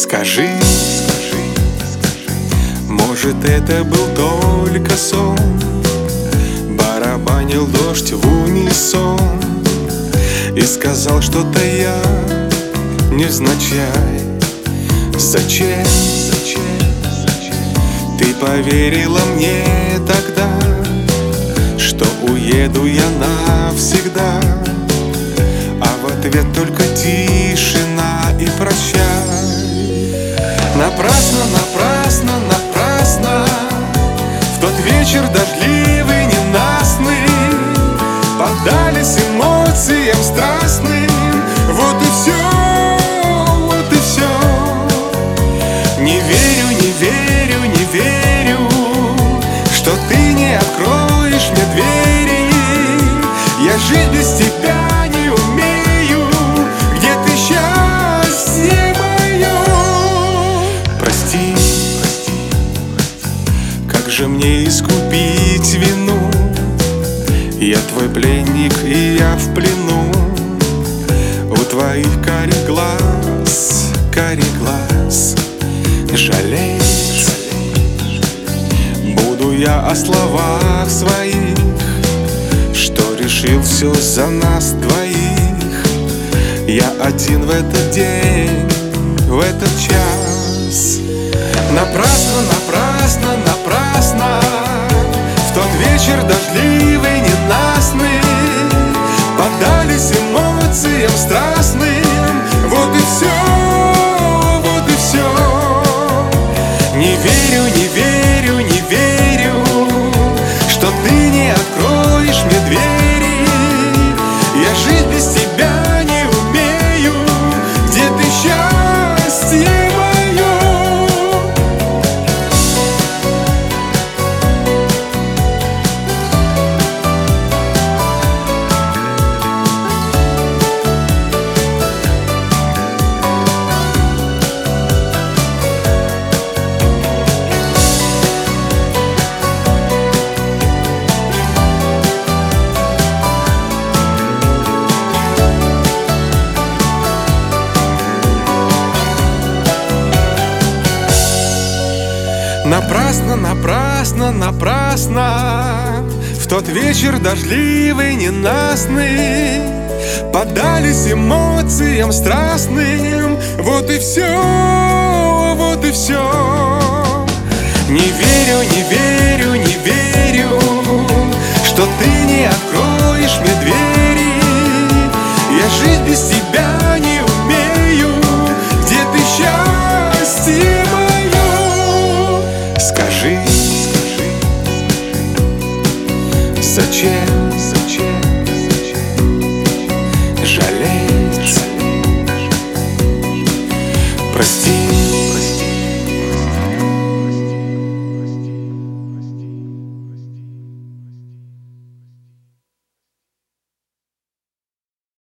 Скажи, может, это был только сон? Барабанил дождь в унисон и сказал что-то я невзначай. Зачем ты поверила мне тогда, что уеду я навсегда? А в ответ только тишина и прощай. Напрасно, напрасно, напрасно в тот вечер дождливый, ненастный поддались эмоциям страстным. Вот и все, вот и все. Не верю, не верю, не верю, что ты не откроешь мне двери. Я жить без тебя не умею. Где ты, счастье мое? Прости, как же мне искупить вину? Я твой пленник, и я в плену у твоих карих глаз, жалеть буду я о словах своих, что решил все за нас двоих. Я один в этот день, в этот час. Напрасно, напрасно, напрасно в тот вечер дождливый, ненастный поддались эмоциям страстным. Вот и все, вот и все. Не верю, не верю, не верю, что ты не откроешь мне двери. Я жить без тебя не умею. Где ты, счастье мое? Напрасно, напрасно, напрасно в тот вечер дождливый, ненастный поддались эмоциям страстным. Вот и все, вот и все. Не верю, не верю, не верю, что ты не откроешь мне двери. Я жить без тебя не умею. Где ты, счастье мое? Скажи, зачем